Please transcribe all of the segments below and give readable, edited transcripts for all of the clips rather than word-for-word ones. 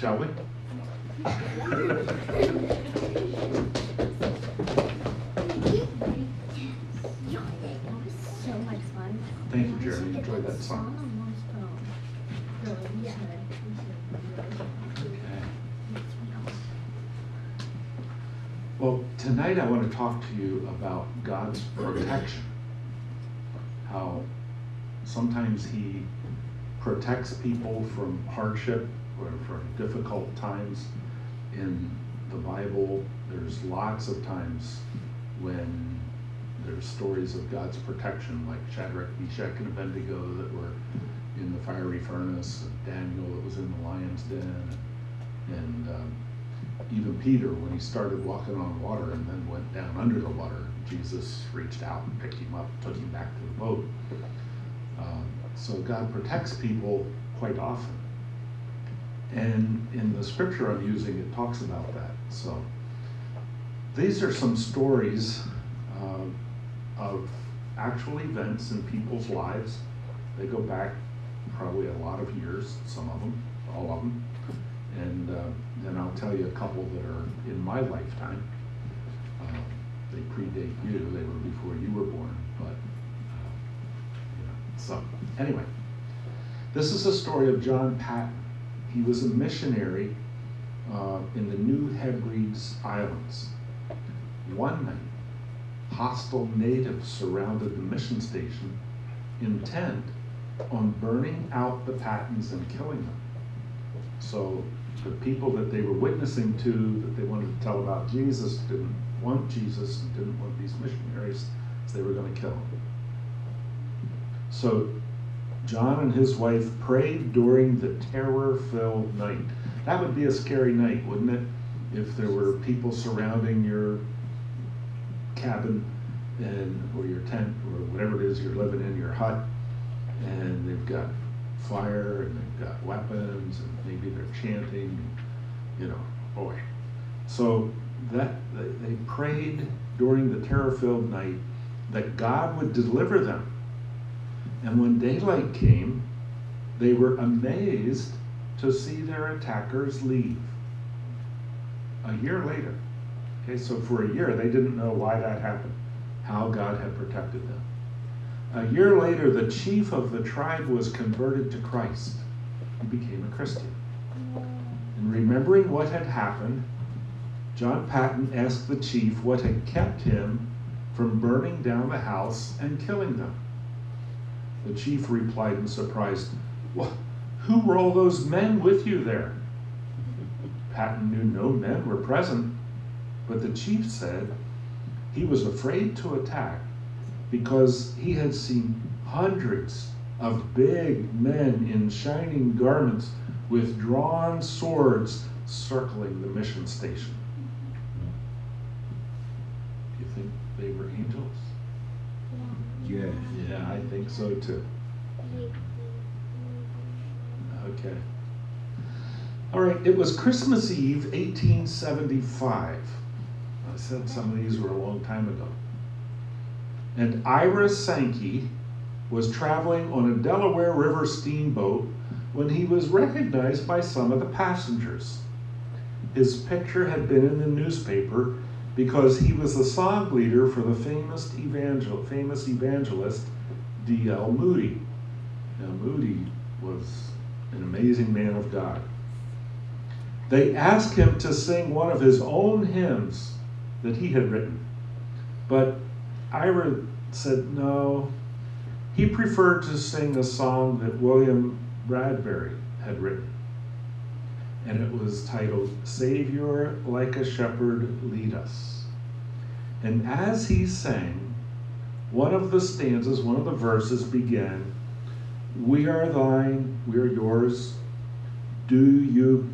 shall we? So much fun. Thank you, Jeremy. Enjoyed that song. Well, tonight I want to talk to you about God's protection. How sometimes He protects people from hardship or from difficult times. In the Bible, there's lots of times when there's stories of God's protection, like Shadrach, Meshach, and Abednego that were in the fiery furnace, Daniel that was in the lion's den, and even Peter when he started walking on water and then went down under the water. Jesus reached out and picked him up, took him back to the boat. So God protects people quite often. And in the scripture I'm using, it talks about that. So these are some stories of actual events in people's lives. They go back probably a lot of years, some of them, all of them. And then I'll tell you a couple that are in my lifetime. They predate you, they were before you were born, but so anyway, this is a story of John Paton. He was a missionary in the New Hebrides Islands. One night, hostile natives surrounded the mission station, intent on burning out the Patons and killing them. So the people that they were witnessing to, that they wanted to tell about Jesus, didn't want Jesus and didn't want these missionaries, so they were going to kill them. So John and his wife prayed during the terror-filled night. That would be a scary night, wouldn't it? If there were people surrounding your cabin or your tent or whatever it is you're living in, your hut, and they've got fire and they've got weapons and maybe they're chanting, boy. So that they prayed during the terror-filled night that God would deliver them. And when daylight came, they were amazed to see their attackers leave. A year later. Okay, so for a year they didn't know why that happened, how God had protected them. A year later, the chief of the tribe was converted to Christ. He became a Christian. And remembering what had happened, John Paton asked the chief what had kept him from burning down the house and killing them. The chief replied in surprise, "Well, who were all those men with you there?" Paton knew no men were present, but the chief said he was afraid to attack because he had seen hundreds of big men in shining garments with drawn swords circling the mission station. Do you think they were angels? Yes. Yeah, I think so too. Okay. All right, it was Christmas Eve, 1875. I said some of these were a long time ago. And Ira Sankey was traveling on a Delaware River steamboat when he was recognized by some of the passengers. His picture had been in the newspaper because he was the song leader for the famous evangelist D.L. Moody. Now, Moody was an amazing man of God. They asked him to sing one of his own hymns that he had written, but Ira said no. He preferred to sing a song that William Bradbury had written, and it was titled, "Savior, Like a Shepherd, Lead Us." And as he sang, one of the stanzas, one of the verses began, "We are thine, we are yours, do you..."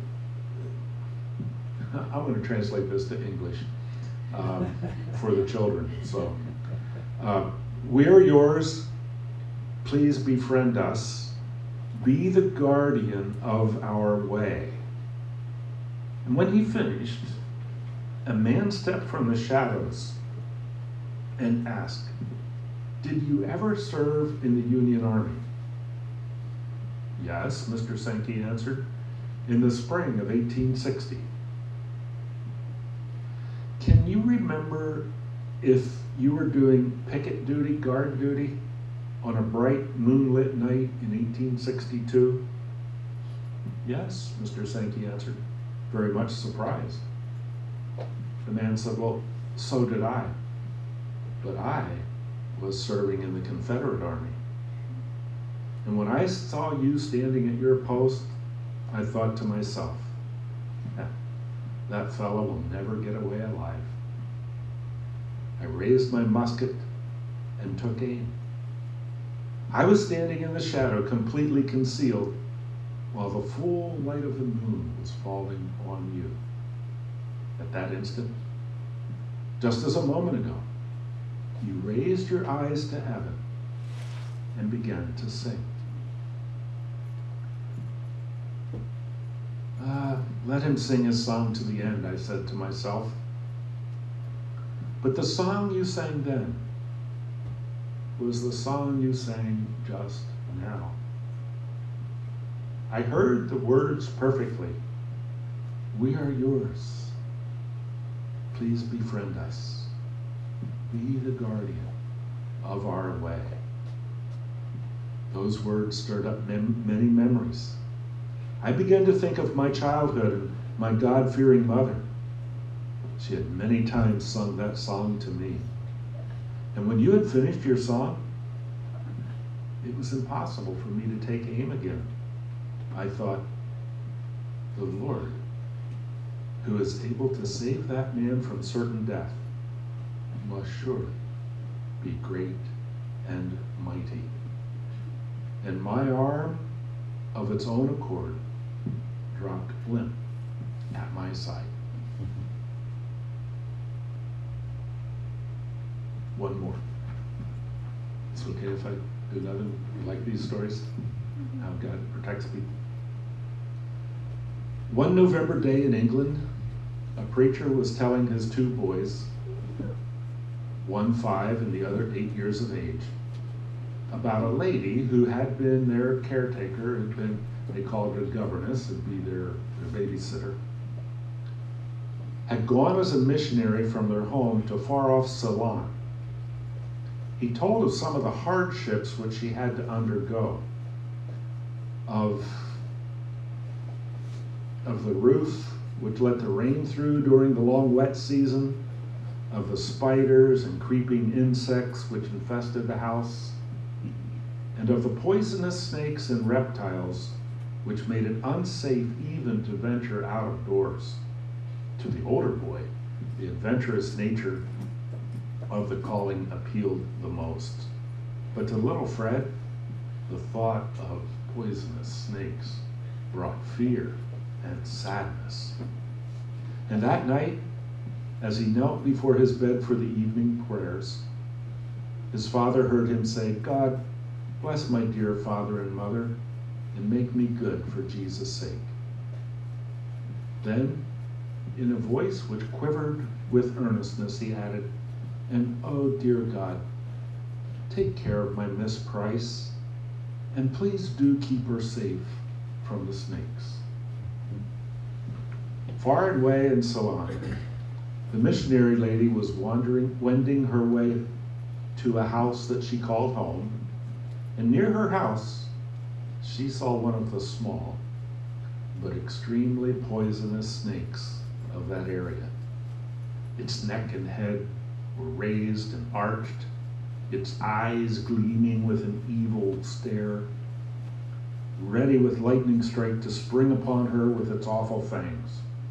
I'm going to translate this to English for the children. So, "We are yours, please befriend us, be the guardian of our way." And when he finished, a man stepped from the shadows and asked, "Did you ever serve in the Union Army?" "Yes," Mr. Sankey answered. in the spring of 1860. Can you remember if you were doing picket duty, guard duty, on a bright moonlit night in 1862? Yes, Mr. Sankey answered, very much surprised. The man said, well, so did I. But I was serving in the Confederate Army. And when I saw you standing at your post, I thought to myself, that fellow will never get away alive. I raised my musket and took aim. I was standing in the shadow, completely concealed, while the full light of the moon was falling on you. At that instant, just as a moment ago, you raised your eyes to heaven and began to sing. Let him sing his song to the end, I said to myself. But the song you sang then was the song you sang just now. I heard the words perfectly. We are yours. Please befriend us. Be the guardian of our way. Those words stirred up many memories. I began to think of my childhood and my God-fearing mother. She had many times sung that song to me. And when you had finished your song, it was impossible for me to take aim again. I thought, the Lord, who is able to save that man from certain death, must surely be great and mighty. And my arm, of its own accord, dropped limp at my side. One more. It's okay if I do another? You like these stories? How God protects people. One November day in England, a preacher was telling his two boys, one 5 and the other 8 years of age, about a lady who had been their caretaker, they called her governess, it'd be their babysitter, had gone as a missionary from their home to far-off Ceylon. He told of some of the hardships which she had to undergo, of the roof which let the rain through during the long wet season, of the spiders and creeping insects which infested the house, and of the poisonous snakes and reptiles which made it unsafe even to venture out of doors. To the older boy, the adventurous nature of the calling appealed the most. But to little Fred, the thought of poisonous snakes brought fear and sadness. And that night, as he knelt before his bed for the evening prayers, his father heard him say, God, bless my dear father and mother, and make me good for Jesus' sake. Then, in a voice which quivered with earnestness, he added, and oh, dear God, take care of my Miss Price, and please do keep her safe from the snakes. Far and away in Ceylon, the missionary lady was wending her way to a house that she called home, and near her house, she saw one of the small but extremely poisonous snakes of that area. Its neck and head were raised and arched, its eyes gleaming with an evil stare, ready with lightning strike to spring upon her with its awful fangs.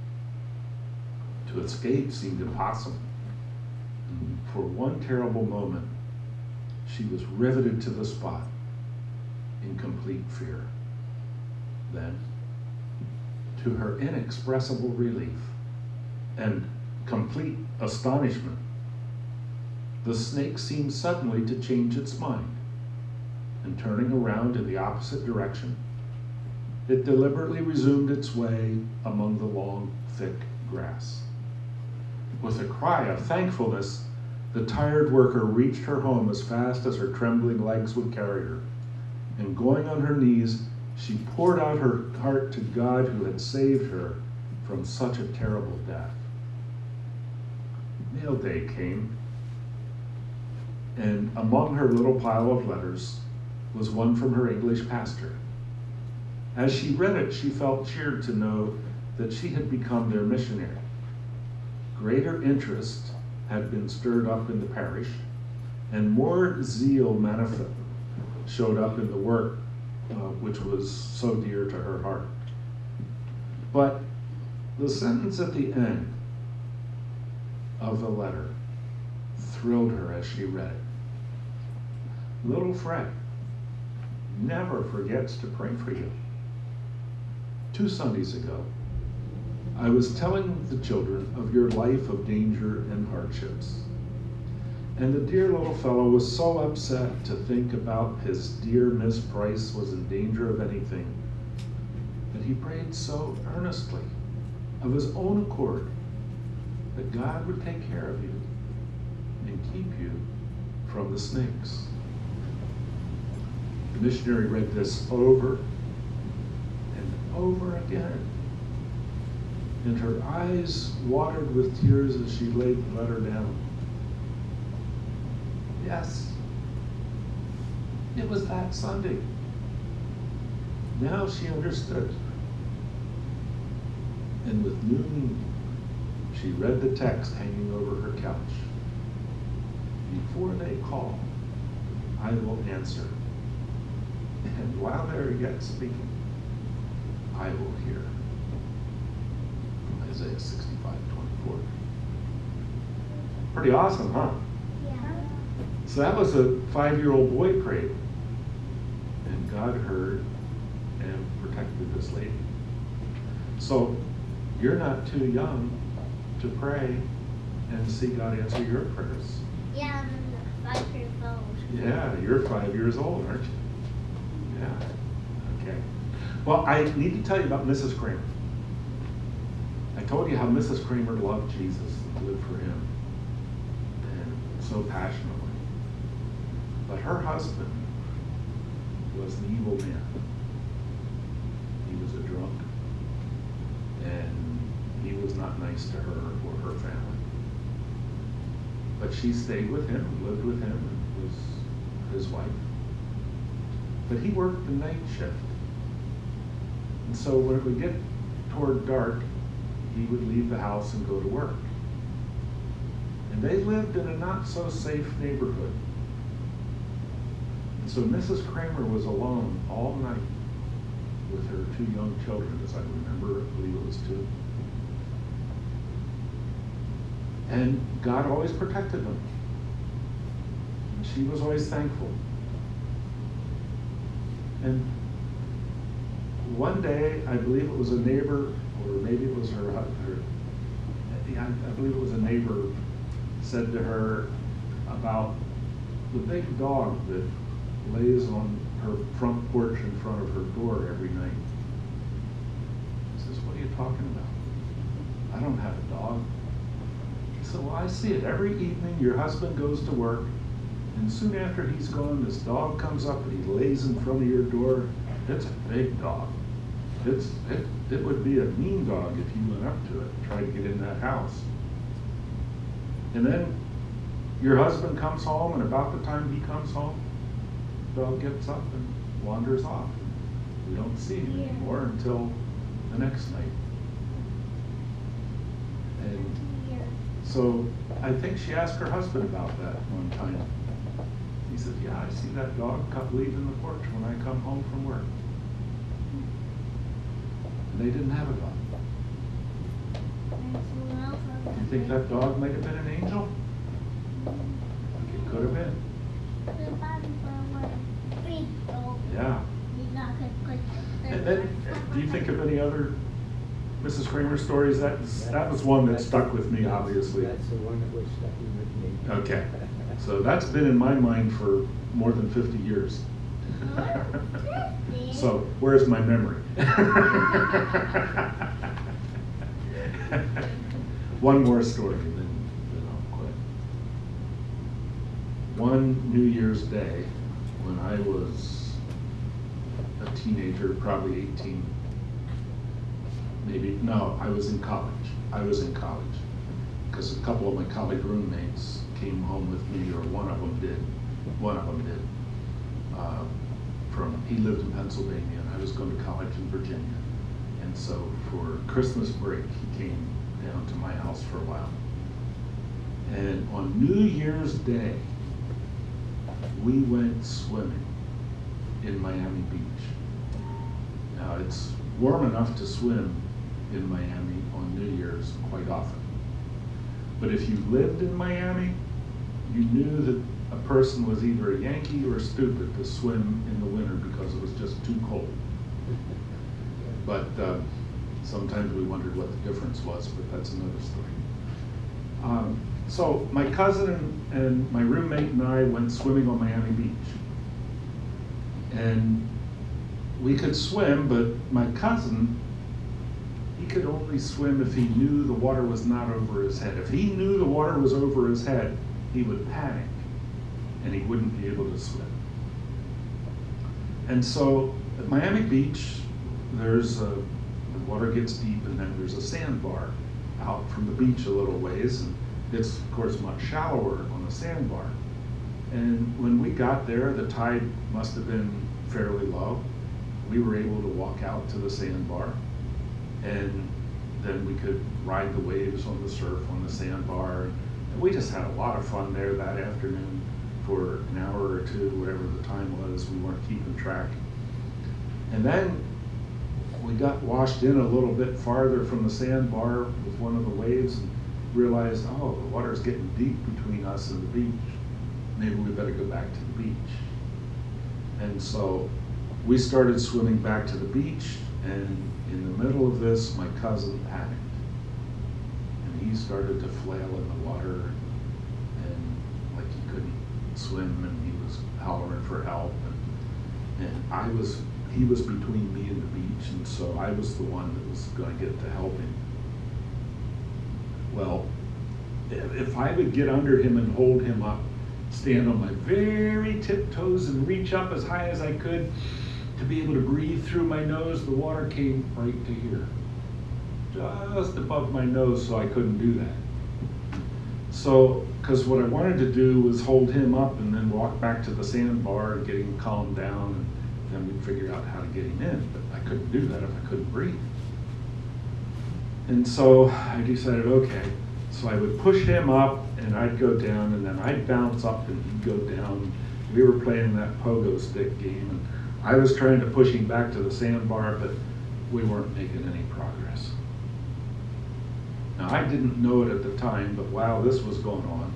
To escape seemed impossible. And for one terrible moment, she was riveted to the spot in complete fear. Then, to her inexpressible relief and complete astonishment, the snake seemed suddenly to change its mind, and turning around in the opposite direction, it deliberately resumed its way among the long, thick grass. With a cry of thankfulness, the tired worker reached her home as fast as her trembling legs would carry her, and going on her knees, She poured out her heart to God who had saved her from such a terrible death. Mail day came, and among her little pile of letters was one from her English pastor. As she read it, she felt cheered to know that she had become their missionary. Greater interest had been stirred up in the parish, and more zeal showed up in the work which was so dear to her heart. But the sentence at the end of the letter thrilled her as she read it. Little Fred never forgets to pray for you. 2 Sundays ago, I was telling the children of your life of danger and hardships. And the dear little fellow was so upset to think about his dear Miss Price was in danger of anything that he prayed so earnestly of his own accord that God would take care of you and keep you from the snakes. The missionary read this over and over again, and her eyes watered with tears as she laid the letter down. Yes, it was that Sunday. Now she understood. And with new meaning, she read the text hanging over her couch. Before they call, I will answer. And while they're yet speaking, I will hear. From Isaiah 65:24. Pretty awesome, huh? So that was a 5-year-old boy prayed, and God heard and protected this lady. So you're not too young to pray and see God answer your prayers. Yeah, I'm 5 years old. Yeah, you're 5 years old, aren't you? Yeah. Okay. Well, I need to tell you about Mrs. Kramer. I told you how Mrs. Kramer loved Jesus and lived for him, and so passionately. But her husband was an evil man. He was a drunk, and he was not nice to her or her family. But she stayed with him, lived with him, and was his wife. But he worked the night shift. And so when it would get toward dark, he would leave the house and go to work. And they lived in a not so safe neighborhood. And so Mrs. Kramer was alone all night with her 2 young children, as I remember, I believe it was 2. And God always protected them. And she was always thankful. And one day, I believe it was a neighbor, or maybe it was her I believe it was a neighbor, said to her about the big dog that lays on her front porch in front of her door every night. He says, "What are you talking about? I don't have a dog." He said, "Well, I see it. Every evening your husband goes to work, and soon after he's gone, this dog comes up and he lays in front of your door. It's a big dog. It would be a mean dog if you went up to it and tried to get in that house. And then your husband comes home, and about the time he comes home, the dog gets up and wanders off. We don't see him anymore until the next night." And so I think she asked her husband about that one time. He said, "Yeah, I see that dog leaving the porch when I come home from work." And they didn't have a dog. Do you think that dog might have been an angel? It could have been. Yeah. And then, do you think of any other Mrs. Kramer stories? That was one that stuck with me, obviously. That's the one that was stuck with me. Okay. So that's been in my mind for more than 50 years. So, where's my memory? One more story, then I'll quit. One New Year's Day, when I was at a teenager, probably 18, maybe, no, I was in college. I was in college. Because a couple of my college roommates came home with me, or one of them did. One of them did. He lived in Pennsylvania, and I was going to college in Virginia. And so for Christmas break, he came down to my house for a while. And on New Year's Day, we went swimming in Miami Beach. Now, it's warm enough to swim in Miami on New Year's quite often. But if you lived in Miami, you knew that a person was either a Yankee or stupid to swim in the winter because it was just too cold. But sometimes we wondered what the difference was, but that's another story. So my cousin and my roommate and I went swimming on Miami Beach. And we could swim, but my cousin, he could only swim if he knew the water was not over his head. If he knew the water was over his head, he would panic and he wouldn't be able to swim. And so at Miami Beach, the water gets deep, and then there's a sandbar out from the beach a little ways, and it's of course much shallower on the sandbar. And when we got there, the tide must have been fairly low. We were able to walk out to the sandbar, and then we could ride the waves on the surf on the sandbar. And we just had a lot of fun there that afternoon for an hour or two, whatever the time was. We weren't keeping track. And then we got washed in a little bit farther from the sandbar with one of the waves and realized, oh, the water's getting deep between us and the beach. Maybe we better go back to the beach. And so we started swimming back to the beach, and in the middle of this, my cousin panicked. And he started to flail in the water, and like he couldn't swim, and he was hollering for help. And he was between me and the beach, and so I was the one that was going to get to help him. Well, if I would get under him and hold him up, stand on my very tiptoes and reach up as high as I could to be able to breathe through my nose, the water came right to here, just above my nose, so I couldn't do that. So, because what I wanted to do was hold him up and then walk back to the sandbar and get him calmed down, and then we'd figure out how to get him in, but I couldn't do that if I couldn't breathe. And so I decided, okay, so I would push him up and I'd go down, and then I'd bounce up and he'd go down. We were playing that pogo stick game, and I was trying to push him back to the sandbar, but we weren't making any progress. Now, I didn't know it at the time, but while this was going on,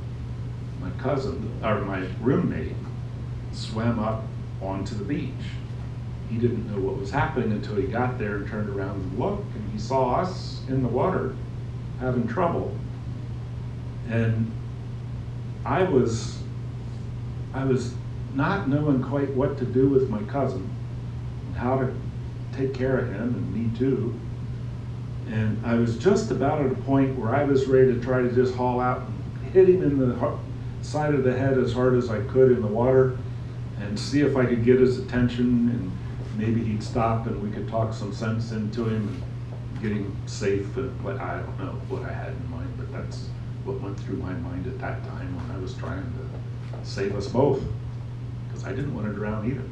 my roommate swam up onto the beach. He didn't know what was happening until he got there and turned around and looked, and he saw us in the water having trouble. And I was not knowing quite what to do with my cousin, and how to take care of him, and me too. And I was just about at a point where I was ready to try to just haul out and hit him in the side of the head as hard as I could in the water and see if I could get his attention, and maybe he'd stop and we could talk some sense into him and get him safe. And I don't know what I had in mind, but that's what went through my mind at that time when I was trying to save us both, because I didn't want to drown either.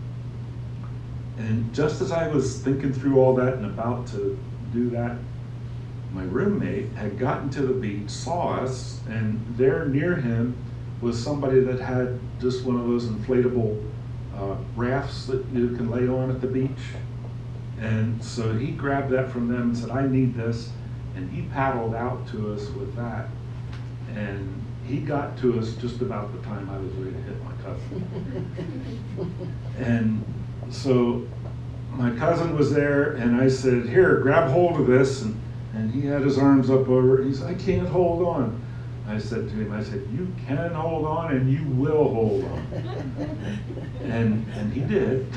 And just as I was thinking through all that and about to do that, my roommate had gotten to the beach, saw us, and there near him was somebody that had just one of those inflatable rafts that you can lay on at the beach. And so he grabbed that from them and said, I need this. And he paddled out to us with that. And he got to us just about the time I was ready to hit my cousin. And so my cousin was there, and I said, here, grab hold of this. And he had his arms up over it. He said, I can't hold on. I said to him, you can hold on, and you will hold on. And he did.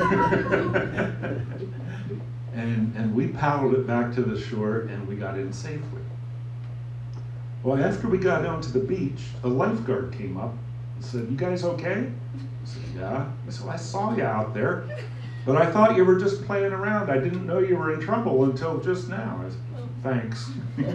and we paddled it back to the shore, and we got in safely. Well, after we got down to the beach, a lifeguard came up and said, you guys okay? I said, yeah. He said, I saw you out there. But I thought you were just playing around. I didn't know you were in trouble until just now. I said, thanks.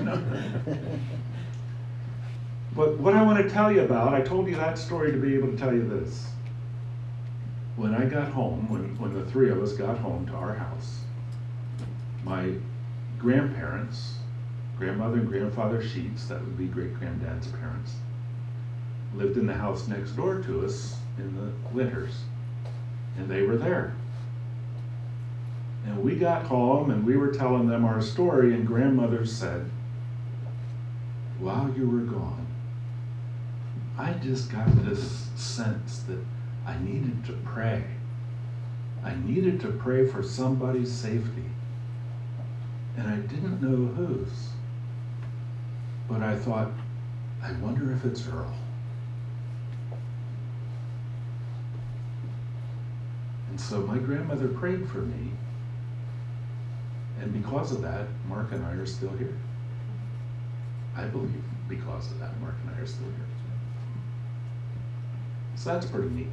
But what I want to tell you about, I told you that story to be able to tell you this. When I got home, when the three of us got home to our house, my grandparents, grandmother and grandfather Sheets, that would be great-granddad's parents, lived in the house next door to us in the winters. And they were there. And we got home and we were telling them our story, and grandmother said, while you were gone, I just got this sense that I needed to pray. I needed to pray for somebody's safety. And I didn't know whose. But I thought, I wonder if it's Earl. And so my grandmother prayed for me. And because of that, Mark and I are still here. I believe because of that, Mark and I are still here. So that's pretty neat.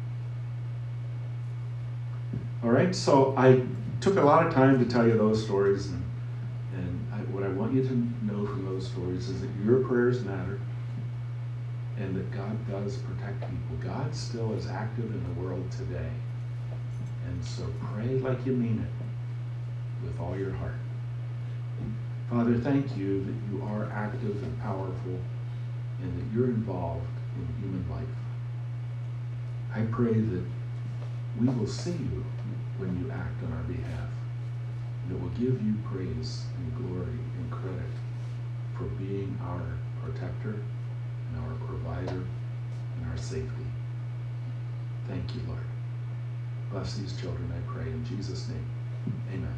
All right, so I took a lot of time to tell you those stories, and what I want you to know from those stories is that your prayers matter, and that God does protect people. God still is active in the world today, and so pray like you mean it with all your heart. Father, thank you that you are active and powerful, and that you're involved in human life. I pray that we will see you when you act on our behalf, and that we'll give you praise and glory and credit for being our protector and our provider and our safety. Thank you, Lord. Bless these children, I pray, in Jesus' name. Amen.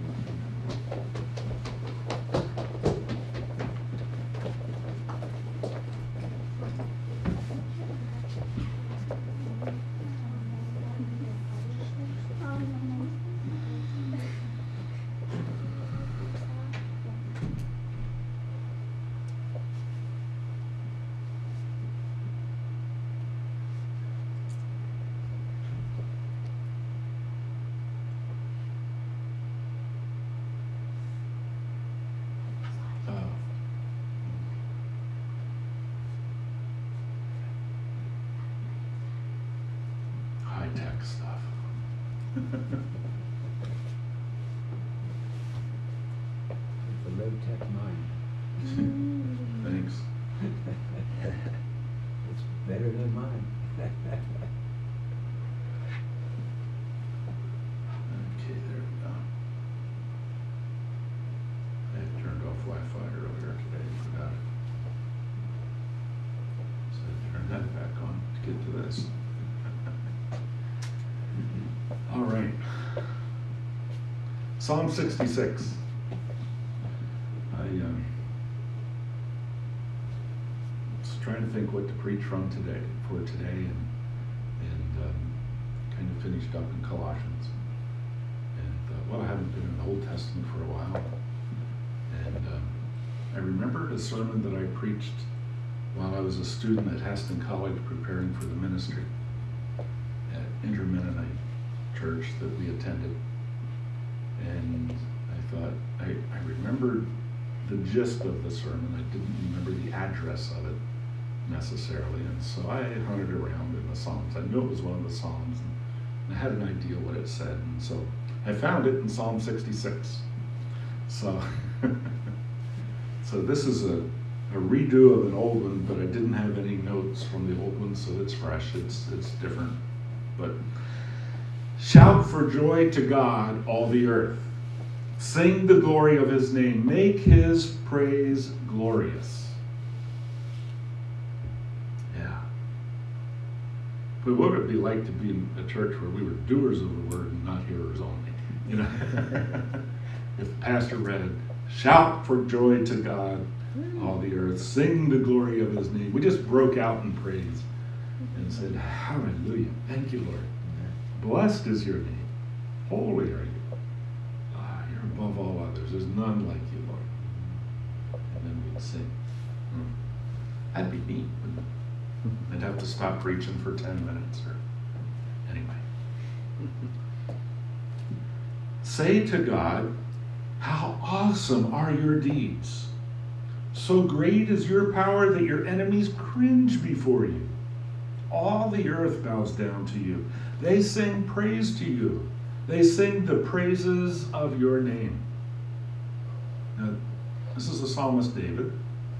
High-tech stuff. The low-tech mind. Thanks. It's better than mine. Okay, there we go. I had turned off Wi-Fi earlier today and forgot it. So I turned that back on to get to this. All right. Psalm 66. I was trying to think what to preach from today, and kind of finished up in Colossians. And I haven't been in the Old Testament for a while. And I remembered a sermon that I preached while I was a student at Heston College preparing for the ministry at Inter-Mennonite church that we attended. And I thought, I remembered the gist of the sermon. I didn't remember the address of it necessarily. And so I hunted around in the Psalms. I knew it was one of the Psalms, and I had an idea what it said. And so I found it in Psalm 66. So, so this is a redo of an old one, but I didn't have any notes from the old one, so it's fresh, it's different. But shout for joy to God, all the earth. Sing the glory of his name. Make his praise glorious. Yeah. But what would it be like to be in a church where we were doers of the word and not hearers only? You know, if the pastor read, shout for joy to God, all the earth. Sing the glory of his name. We just broke out in praise and said, hallelujah. Thank you, Lord. Blessed is your name. Holy are you. You're above all others. There's none like you, Lord. And then we'd sing. That'd be neat, wouldn't it? I'd have to stop preaching for 10 minutes or anyway. Say to God, how awesome are your deeds! So great is your power that your enemies cringe before you. All the earth bows down to you. They sing praise to you. They sing the praises of your name. Now, this is the psalmist David.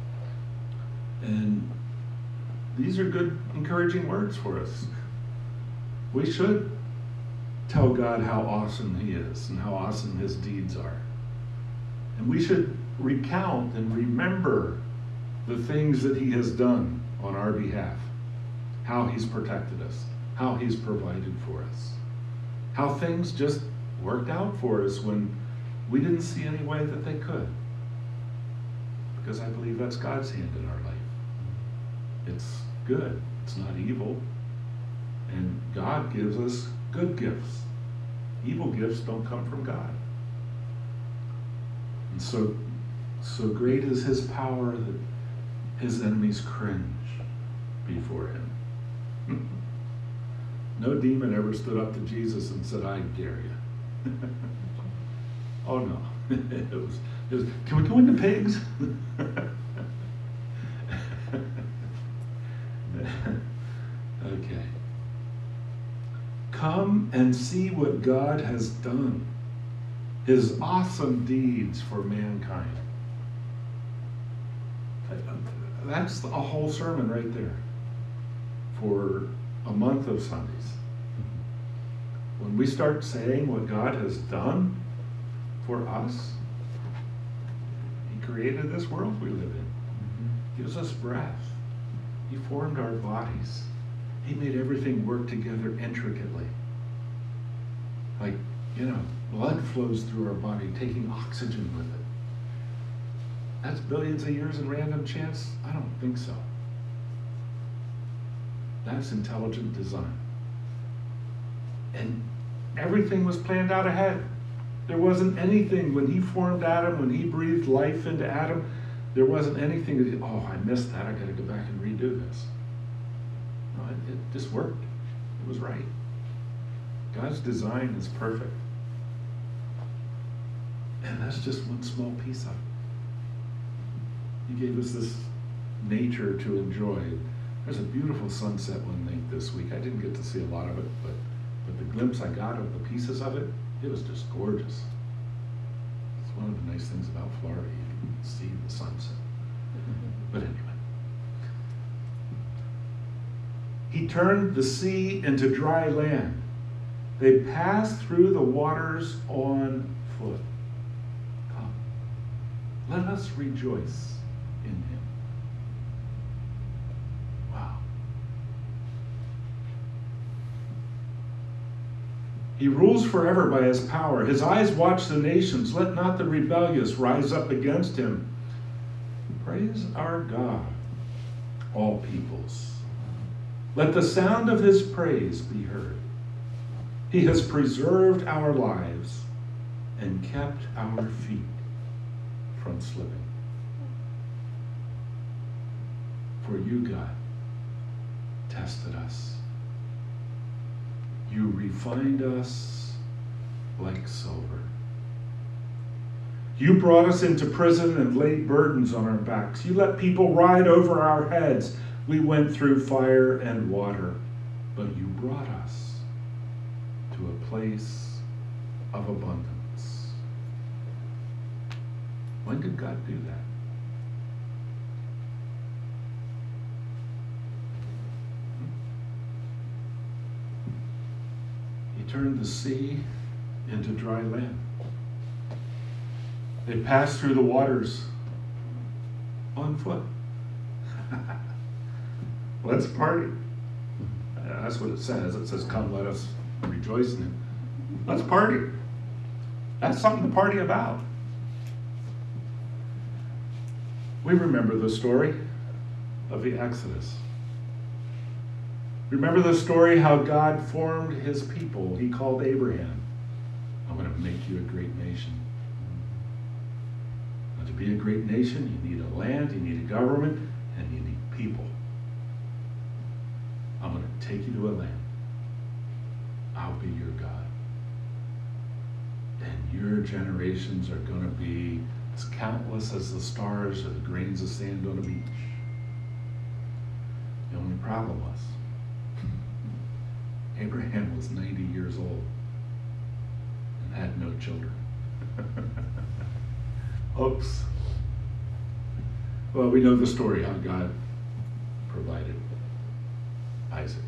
And these are good, encouraging words for us. We should tell God how awesome he is and how awesome his deeds are. And we should recount and remember the things that he has done on our behalf, how he's protected us, how he's provided for us, how things just worked out for us when we didn't see any way that they could. Because I believe that's God's hand in our life. It's good, it's not evil. And God gives us good gifts. Evil gifts don't come from God. And so great is his power that his enemies cringe before him. No demon ever stood up to Jesus and said, I dare you. Oh no. It was, can we go into pigs? Okay. Come and see what God has done, his awesome deeds for mankind. That's a whole sermon right there for a month of Sundays. When we start saying what God has done for us, he created this world we live in, gives us breath, he formed our bodies, he made everything work together intricately. Like, blood flows through our body, taking oxygen with it. That's billions of years in random chance? I don't think so. That's intelligent design. And everything was planned out ahead. There wasn't anything when he formed Adam, when he breathed life into Adam, there wasn't anything that, I missed that, I gotta go back and redo this. No, it just worked. It was right. God's design is perfect. And that's just one small piece of it. He gave us this nature to enjoy. There's a beautiful sunset one night this week. I didn't get to see a lot of it, but the glimpse I got of the pieces of it, it was just gorgeous. It's one of the nice things about Florida. You can see the sunset. But anyway. He turned the sea into dry land. They passed through the waters on foot. Come, let us rejoice in him. Wow. He rules forever by his power. His eyes watch the nations. Let not the rebellious rise up against him. Praise our God, all peoples. Let the sound of his praise be heard. He has preserved our lives and kept our feet from slipping. For you, God, tested us. You refined us like silver. You brought us into prison and laid burdens on our backs. You let people ride over our heads. We went through fire and water, but you brought us to a place of abundance. When did God do that? He turned the sea into dry land. They passed through the waters on foot. Let's party. That's what it says. It says, come, let us rejoice in him. Let's party. That's something to party about. We remember the story of the Exodus. Remember the story how God formed his people. He called Abraham. I'm going to make you a great nation. Now, to be a great nation, you need a land, you need a government, and you need people. I'm going to take you to a land. I'll be your God. and your generations are going to be as countless as the stars or the grains of sand on a beach. The only problem was, Abraham was 90 years old and had no children. Oops. Well, we know the story how God provided Isaac.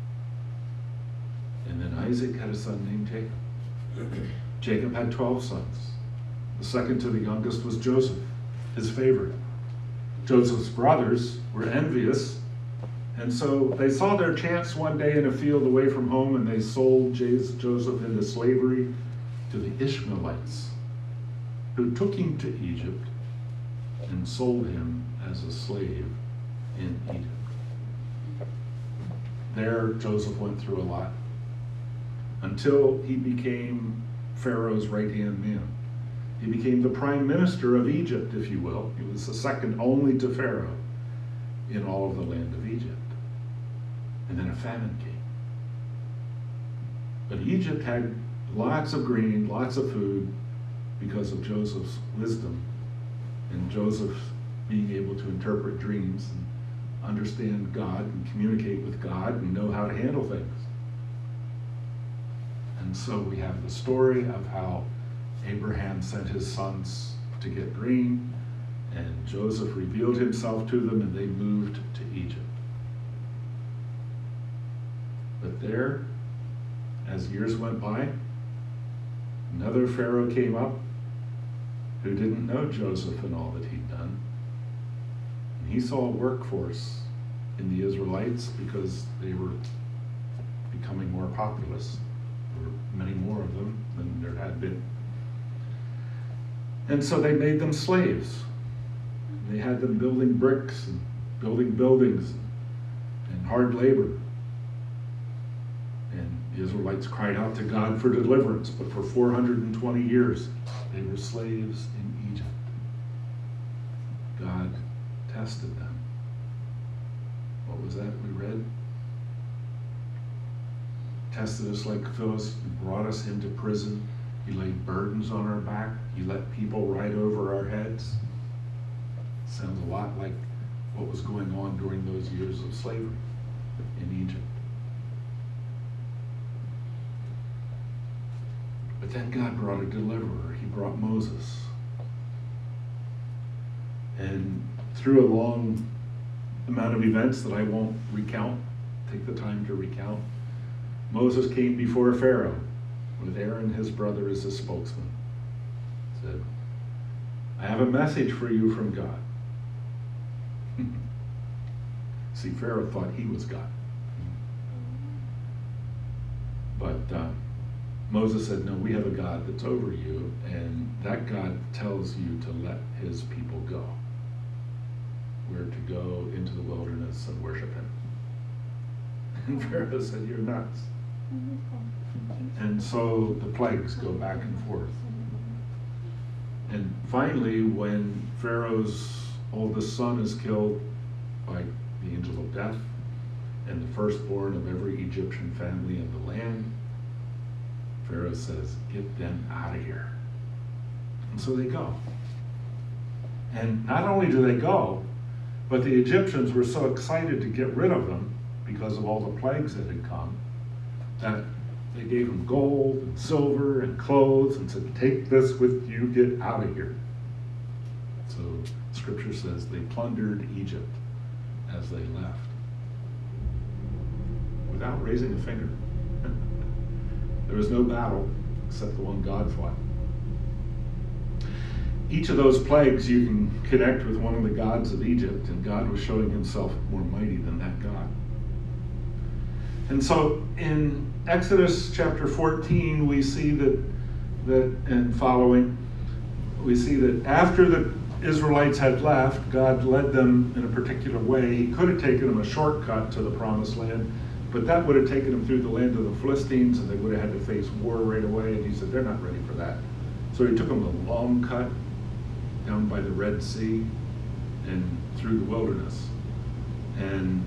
And then Isaac had a son named Jacob. Jacob had 12 sons. The second to the youngest was Joseph, his favorite. Joseph's brothers were envious, and so they saw their chance one day in a field away from home, and they sold Joseph into slavery to the Ishmaelites, who took him to Egypt and sold him as a slave in Egypt. There, Joseph went through a lot until he became Pharaoh's right-hand man. He became the prime minister of Egypt, if you will. He was the second only to Pharaoh in all of the land of Egypt. And then a famine came. But Egypt had lots of grain, lots of food, because of Joseph's wisdom and Joseph being able to interpret dreams and understand God and communicate with God and know how to handle things. And so we have the story of how Abraham sent his sons to get grain, and Joseph revealed himself to them, and they moved to Egypt. But there, as years went by, another Pharaoh came up who didn't know Joseph and all that he'd done. And he saw a workforce in the Israelites because they were becoming more populous. There were many more of them than there had been. And so they made them slaves. They had them building bricks and building buildings and hard labor. And the Israelites cried out to God for deliverance, but for 420 years they were slaves in Egypt. God tested them. What was that we read? Tested us like Phyllis, brought us into prison. He laid burdens on our back. He let people ride over our heads. Sounds a lot like what was going on during those years of slavery in Egypt. But then God brought a deliverer. He brought Moses. And through a long amount of events that I won't recount, take the time to recount, Moses came before Pharaoh with Aaron, his brother, as his spokesman. Said, I have a message for you from God. See, Pharaoh thought he was God. But Moses said, no, we have a God that's over you, and that God tells you to let his people go. We're to go into the wilderness and worship him. And Pharaoh said, you're nuts. And so the plagues go back and forth. And finally, when Pharaoh's oldest son is killed by the angel of death, and the firstborn of every Egyptian family in the land, Pharaoh says, get them out of here. And so they go. And not only do they go, but the Egyptians were so excited to get rid of them because of all the plagues that had come, that they gave them gold and silver and clothes and said, take this with you, get out of here. So scripture says they plundered Egypt as they left without raising a finger. There was no battle except the one God fought. Each of those plagues you can connect with one of the gods of Egypt, and God was showing himself more mighty than that God. And so in Exodus chapter 14, we see that and following, we see that after the Israelites had left, God led them in a particular way. He could have taken them a shortcut to the promised land, but that would have taken them through the land of the Philistines, and they would have had to face war right away, and he said, they're not ready for that. So he took them a long cut down by the Red Sea and through the wilderness and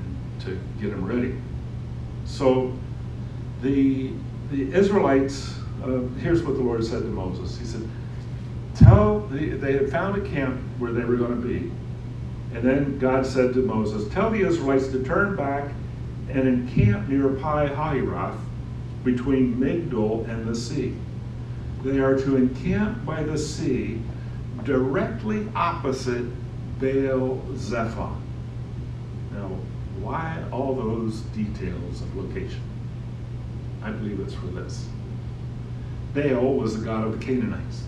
to get them ready. So the Israelites here's what the Lord said to Moses. He said, they had found a camp where they were going to be. And then God said to Moses, tell the Israelites to turn back and encamp near Pi Hahiroth between Migdol and the sea. They are to encamp by the sea directly opposite Baal Zephon. Now, why all those details of location? I believe it's for this. Baal was the god of the Canaanites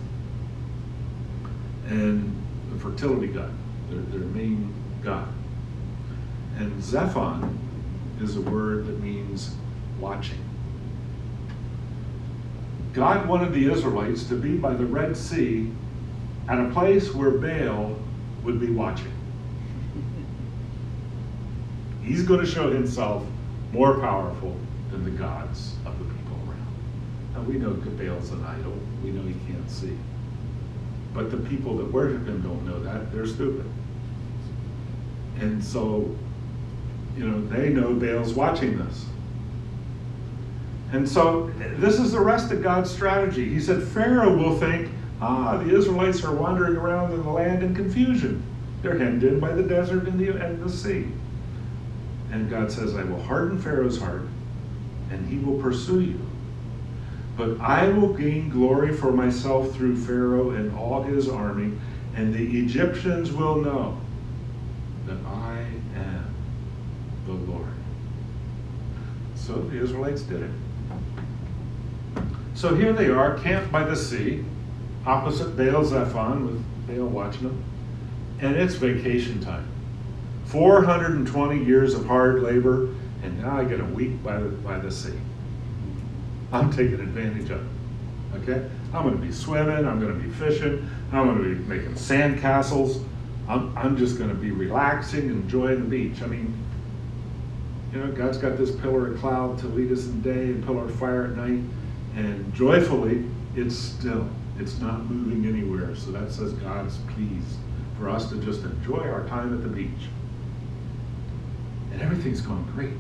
and the fertility god, their main god. And Zephon is a word that means watching. God wanted the Israelites to be by the Red Sea at a place where Baal would be watching. He's going to show himself more powerful than the gods of the people around. Now we know Baal's an idol. We know he can't see. But the people that worship him don't know that. They're stupid. And so, they know Baal's watching this. And so this is the rest of God's strategy. He said, Pharaoh will think, the Israelites are wandering around in the land in confusion. They're hemmed in by the desert and the sea. And God says, I will harden Pharaoh's heart, and he will pursue you. But I will gain glory for myself through Pharaoh and all his army, and the Egyptians will know that I am the Lord. So the Israelites did it. So here they are, camped by the sea, opposite Baal Zephon, with Baal watching them. And it's vacation time. 420 years of hard labor, and now I get a week by the sea. I'm taking advantage of it. Okay? I'm going to be swimming. I'm going to be fishing. I'm going to be making sand castles. I'm just going to be relaxing, enjoying the beach. I mean, God's got this pillar of cloud to lead us in the day and pillar of fire at night. And joyfully, it's still. It's not moving anywhere. So that says God's pleased for us to just enjoy our time at the beach. And everything's going great.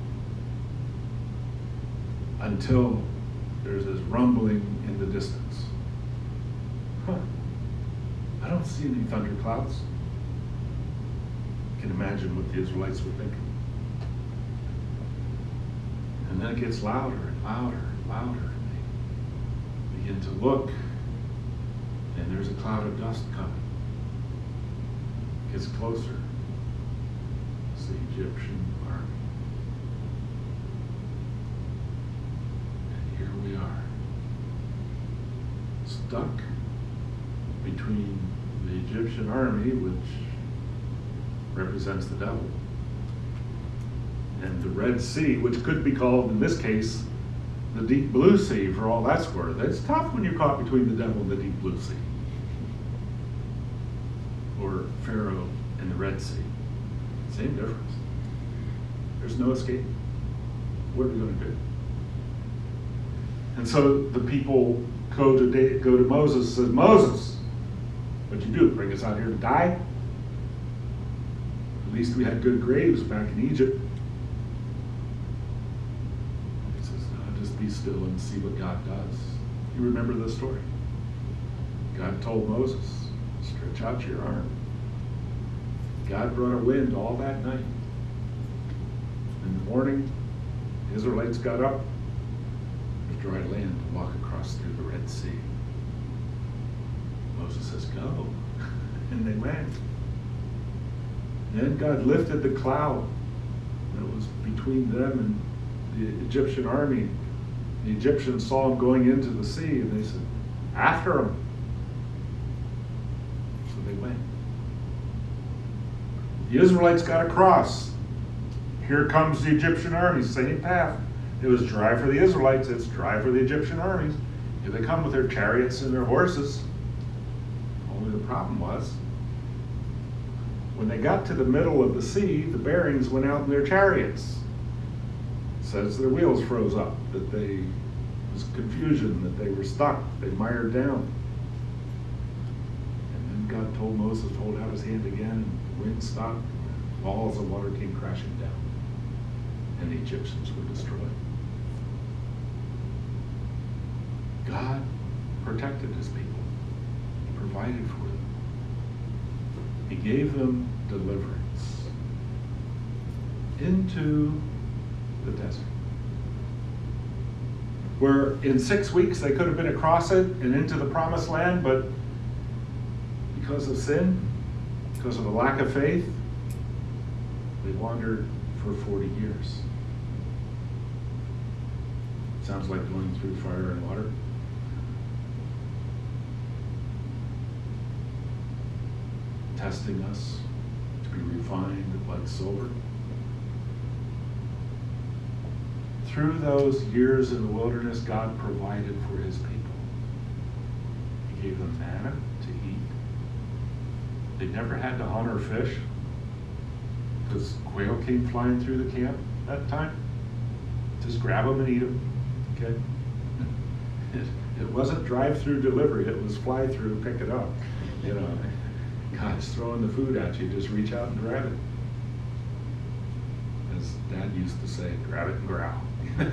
Until there's this rumbling in the distance. I don't see any thunderclouds. You can imagine what the Israelites were thinking. And then it gets louder and louder and louder. And they begin to look, and there's a cloud of dust coming. It gets closer. It's the Egyptian army. And here we are, stuck between the Egyptian army, which represents the devil, and the Red Sea, which could be called, in this case, the Deep Blue Sea, for all that's worth. It's tough when you're caught between the devil and the Deep Blue Sea, or Pharaoh and the Red Sea. Same difference. There's no escape. What are we going to do? And so the people go to Moses and says, Moses, what'd you do? Bring us out here to die? At least we had good graves back in Egypt. He says, no, just be still and see what God does. You remember this story? God told Moses, stretch out your arm. God brought a wind all that night. In the morning, the Israelites got up. There's dry land to walk across through the Red Sea. Moses says, go. And they went. Then God lifted the cloud that was between them and the Egyptian army. The Egyptians saw him going into the sea, and they said, after him. So they went. The Israelites got across. Here comes the Egyptian army, same path. It was dry for the Israelites, it's dry for the Egyptian armies. Here they come with their chariots and their horses. Only the problem was, when they got to the middle of the sea, the bearings went out in their chariots. It says their wheels froze up, that there was confusion, that they were stuck, they mired down. And then God told Moses to hold out his hand again, and the wind stopped, walls of water came crashing down, and the Egyptians were destroyed. God protected his people. He provided for them. He gave them deliverance into the desert, where in 6 weeks they could have been across it and into the promised land, but because of sin, because of a lack of faith, they wandered for 40 years. Sounds like going through fire and water. Testing us to be refined like silver. Through those years in the wilderness, God provided for his people. He gave them manna to eat. They never had to hunt or fish because quail came flying through the camp that time. Just grab them and eat them. Okay? It wasn't drive-through delivery. It was fly-through, pick it up. You know, God's throwing the food at you. Just reach out and grab it. As Dad used to say, grab it and growl.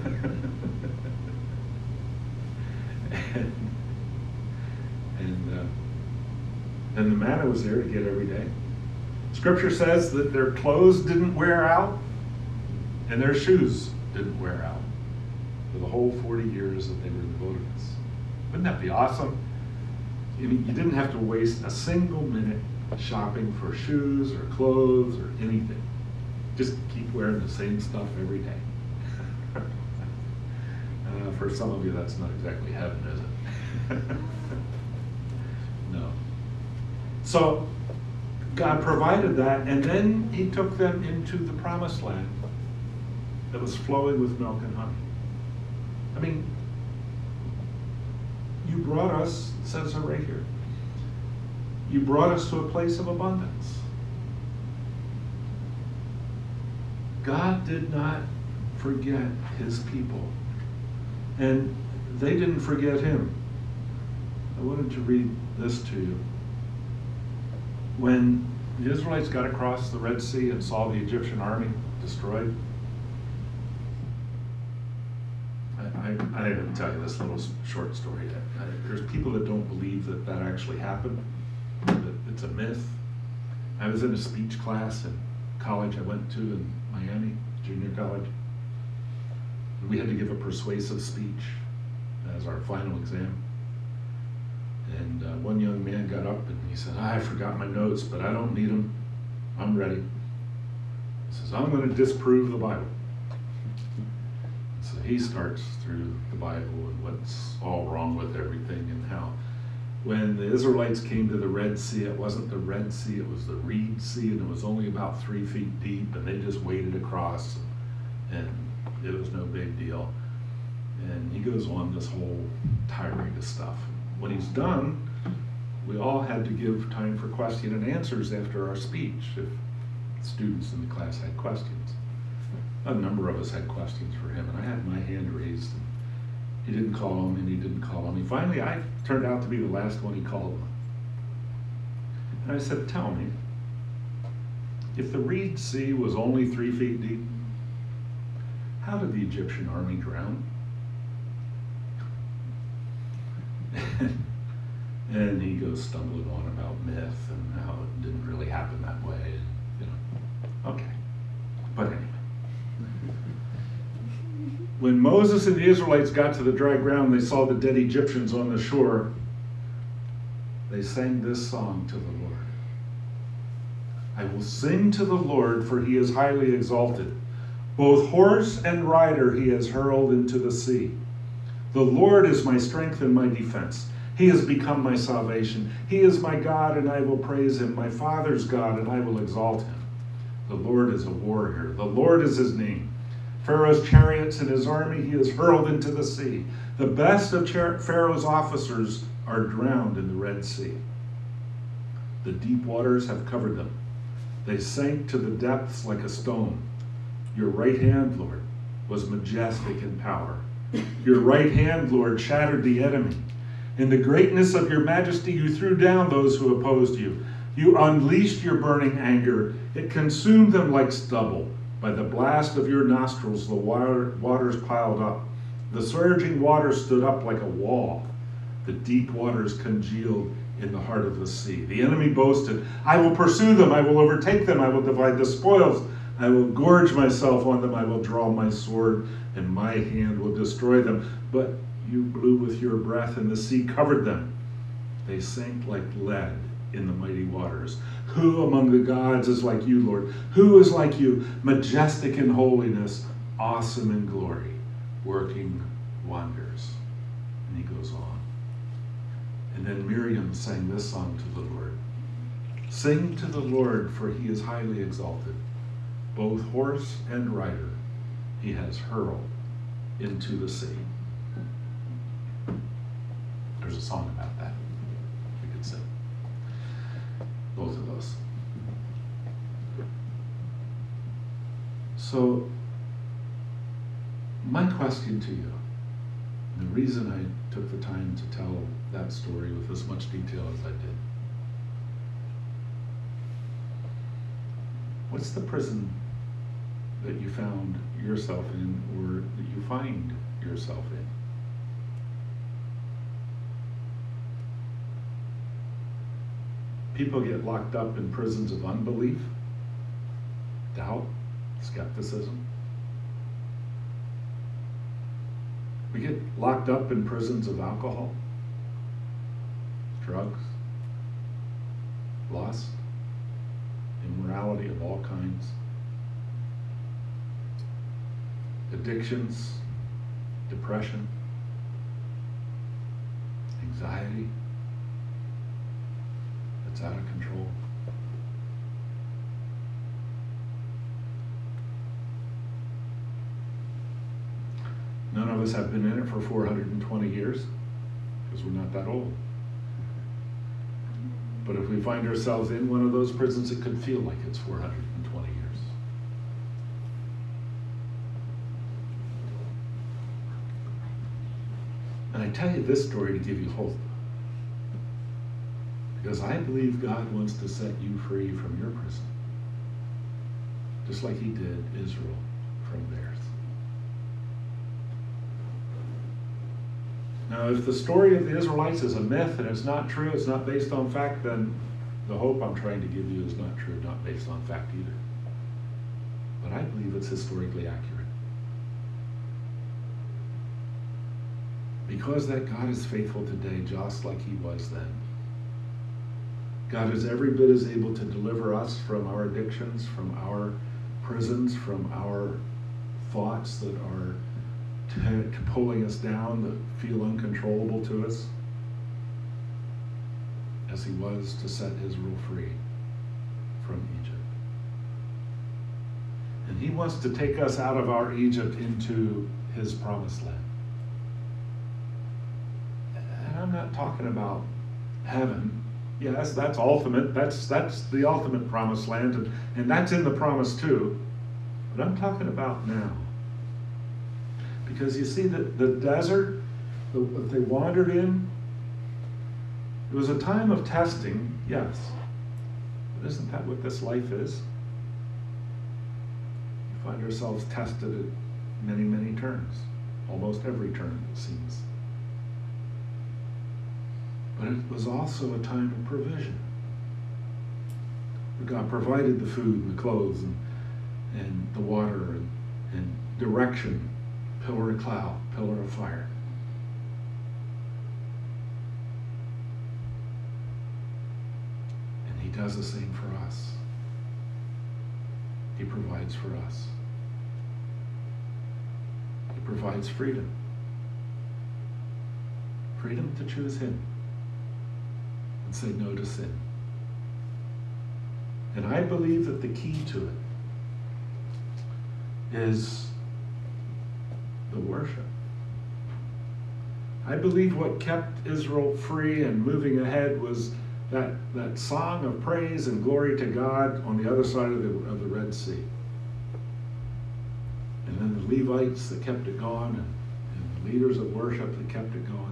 And the manna was there to get every day. Scripture says that their clothes didn't wear out and their shoes didn't wear out for the whole 40 years that they were in the wilderness. Wouldn't that be awesome? You didn't have to waste a single minute shopping for shoes or clothes or anything. Just keep wearing the same stuff every day. For some of you, that's not exactly heaven, is it? No. So God provided that, and then he took them into the promised land that was flowing with milk and honey. I mean, you brought us, it says it right here, you brought us to a place of abundance. God did not forget his people, and they didn't forget him. I wanted to read this to you. When the Israelites got across the Red Sea and saw the Egyptian army destroyed, I didn't tell you this little short story. There's people that don't believe that that actually happened, that it's a myth. I was in a speech class in college I went to in Miami, junior college. And we had to give a persuasive speech as our final exam. And one young man got up and he said, I forgot my notes, but I don't need them. I'm ready. He says, I'm going to disprove the Bible. So he starts through the Bible and what's all wrong with everything, and how when the Israelites came to the Red Sea, it wasn't the Red Sea, it was the Reed Sea, and it was only about 3 feet deep, and they just waded across, and it was no big deal. And he goes on this whole tirade of stuff. When he's done, we all had to give time for question and answers after our speech if students in the class had questions. A number of us had questions for him, and I had my hand raised. He didn't call on me, and he didn't call on me. Finally, I turned out to be the last one he called on. And I said, tell me, if the Reed Sea was only 3 feet deep, how did the Egyptian army drown? And he goes stumbling on about myth and how it didn't really happen that way. You know, okay. But anyway. When Moses and the Israelites got to the dry ground, they saw the dead Egyptians on the shore. They sang this song to the Lord. I will sing to the Lord, for he is highly exalted. Both horse and rider he has hurled into the sea. The Lord is my strength and my defense. He has become my salvation. He is my God, and I will praise him, my Father's God, and I will exalt him. The Lord is a warrior. The Lord is his name. Pharaoh's chariots and his army he has hurled into the sea. The best of Pharaoh's officers are drowned in the Red Sea. The deep waters have covered them. They sank to the depths like a stone. Your right hand, Lord, was majestic in power. Your right hand, Lord, shattered the enemy. In the greatness of your majesty, you threw down those who opposed you. You unleashed your burning anger. It consumed them like stubble. By the blast of your nostrils, the waters piled up. The surging waters stood up like a wall. The deep waters congealed in the heart of the sea. The enemy boasted, I will pursue them, I will overtake them, I will divide the spoils, I will gorge myself on them, I will draw my sword, and my hand will destroy them. But you blew with your breath, and the sea covered them. They sank like lead in the mighty waters. Who among the gods is like you, Lord? Who is like you, majestic in holiness, awesome in glory, working wonders? And he goes on. And then Miriam sang this song to the Lord. Sing to the Lord, for he is highly exalted. Both horse and rider he has hurled into the sea. There's a song about that we could sing. Both of those. So, my question to you, the reason I took the time to tell that story with as much detail as I did. What's the prison that you found yourself in, or that you find yourself in? People get locked up in prisons of unbelief, doubt, skepticism. We get locked up in prisons of alcohol, drugs, lust, immorality of all kinds, addictions, depression, anxiety that's out of control. None of us have been in it for 420 years because we're not that old. But if we find ourselves in one of those prisons, it could feel like it's 420 years. And I tell you this story to give you hope. Because I believe God wants to set you free from your prison. Just like he did Israel from theirs. Now, if the story of the Israelites is a myth and it's not true, it's not based on fact, then the hope I'm trying to give you is not true, not based on fact either. But I believe it's historically accurate. Because that God is faithful today, just like he was then. God is every bit as able to deliver us from our addictions, from our prisons, from our thoughts that are pulling us down, that feel uncontrollable to us, as he was to set Israel free from Egypt. And he wants to take us out of our Egypt into his promised land. And I'm not talking about heaven. Yes, that's ultimate. That's the ultimate promised land, and that's in the promise too. But I'm talking about now. Because you see, the desert that they wandered in, it was a time of testing, yes. But isn't that what this life is? We find ourselves tested at many, many turns. Almost every turn, it seems. But it was also a time of provision. God provided the food and the clothes and the water and direction. Pillar of cloud, pillar of fire. And he does the same for us. He provides for us. He provides freedom. Freedom to choose him and say no to sin. And I believe that the key to it is the worship. I believe what kept Israel free and moving ahead was that song of praise and glory to God on the other side of the Red Sea. And then the Levites that kept it going, and the leaders of worship that kept it going.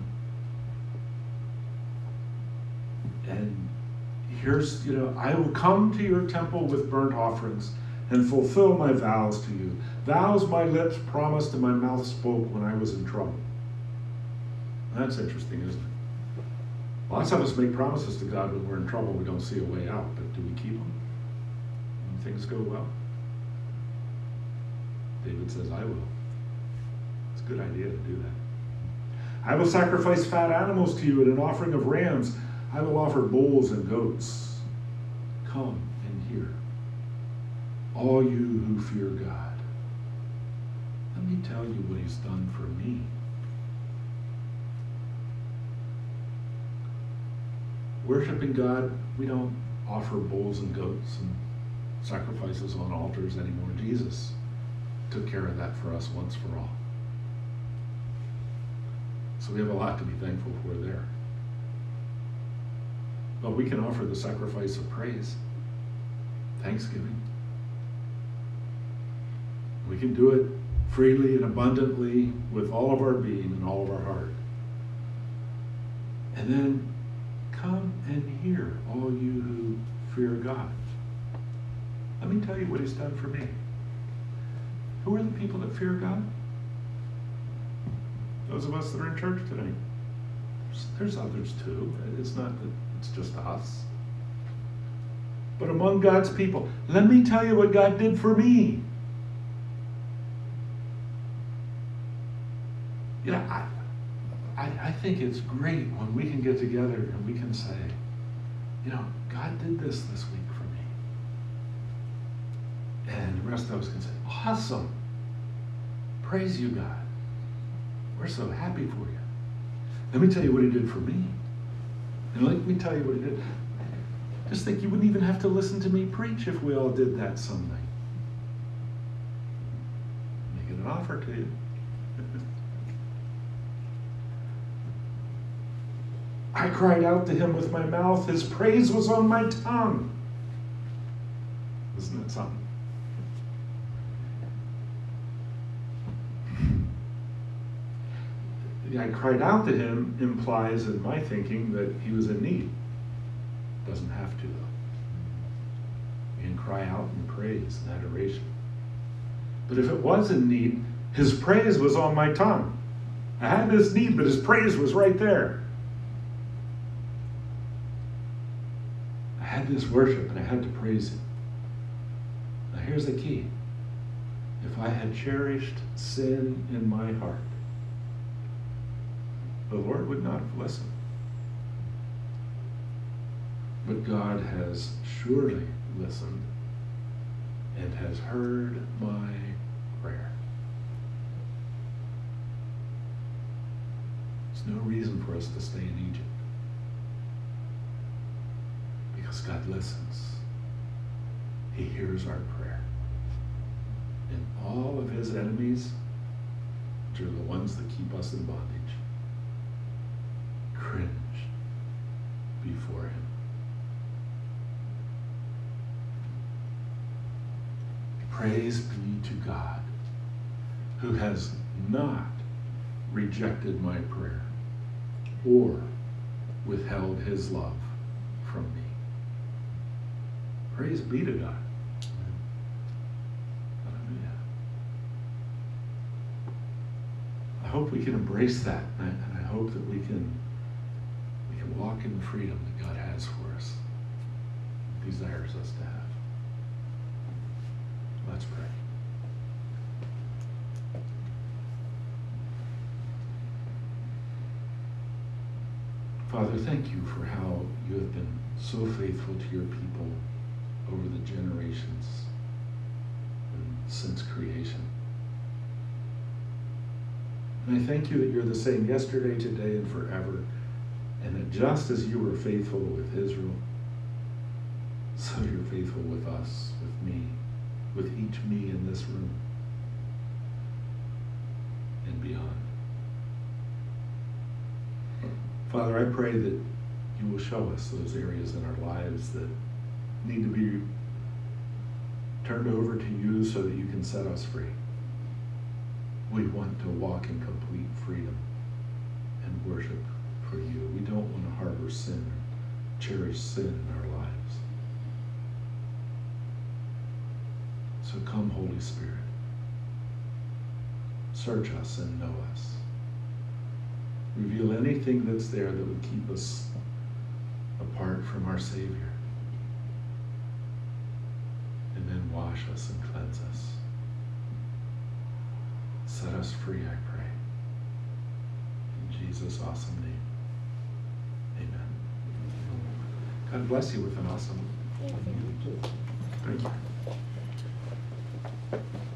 And here's, I will come to your temple with burnt offerings and fulfill my vows to you. Vows my lips promised and my mouth spoke when I was in trouble. That's interesting, isn't it? Lots of us make promises to God when we're in trouble. We don't see a way out, but do we keep them when things go well? David says, I will. It's a good idea to do that. I will sacrifice fat animals to you and an offering of rams. I will offer bulls and goats. Come and hear, all you who fear God. Let me tell you what he's done for me. Worshiping God, we don't offer bulls and goats and sacrifices on altars anymore. Jesus took care of that for us once for all. So we have a lot to be thankful for there. But we can offer the sacrifice of praise, thanksgiving. We can do it freely and abundantly with all of our being and all of our heart. And then come and hear, all you who fear God. Let me tell you what he's done for me. Who are the people that fear God? Those of us that are in church today. There's others too. It's not that it's just us. But among God's people, let me tell you what God did for me. You know, I think it's great when we can get together and we can say, you know, God did this week for me. And the rest of us can say, awesome. Praise you, God. We're so happy for you. Let me tell you what he did for me. And let me tell you what he did. Just think you wouldn't even have to listen to me preach if we all did that some night. Making an offer to you. I cried out to him with my mouth. His praise was on my tongue. Isn't that something? I cried out to him implies, in my thinking, that he was in need. Doesn't have to, though. You can cry out in praise and adoration. But if it was in need, his praise was on my tongue. I had this need, but his praise was right there. I had this worship, and I had to praise him. Now here's the key. If I had cherished sin in my heart, the Lord would not have listened. But God has surely listened and has heard my prayer. There's no reason for us to stay in Egypt. Because God listens. He hears our prayer. And all of his enemies, which are the ones that keep us in bondage, cringe before him. Praise be to God, who has not rejected my prayer or withheld his love from me. Praise be to God. Hallelujah. I hope we can embrace that, and I hope that we can walk in the freedom that God has for us, desires us to have. Let's pray. Father, thank you for how you have been so faithful to your people over the generations and since creation. And I thank you that you're the same yesterday, today, and forever. And that just as you were faithful with Israel, so you're faithful with us, with me, with each me in this room and beyond. Father, I pray that you will show us those areas in our lives that need to be turned over to you so that you can set us free. We want to walk in complete freedom and worship for you. We don't want to harbor sin, cherish sin in our lives. So come, Holy Spirit. Search us and know us. Reveal anything that's there that would keep us apart from our Savior. And then wash us and cleanse us. Set us free, I pray. In Jesus' awesome name. Amen. God bless you with an awesome. You too. Thank you.